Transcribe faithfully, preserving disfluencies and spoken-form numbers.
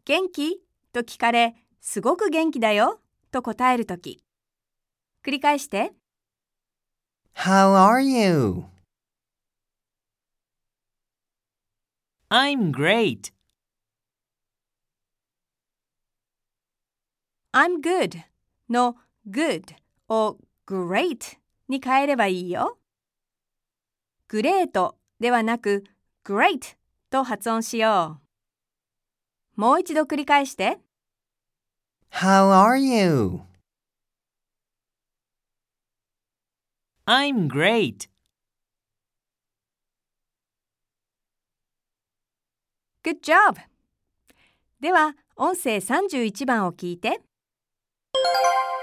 元気と聞かれ、すごく元気だよと答えるとき。繰り返して。 How are you? I'm great. I'm good の good を great に変えればいいよ。グレートではなく great と発音しよう。もう一度繰り返して。 How are you? I'm great. Good job! では、音声さんじゅういちばんを聞いて。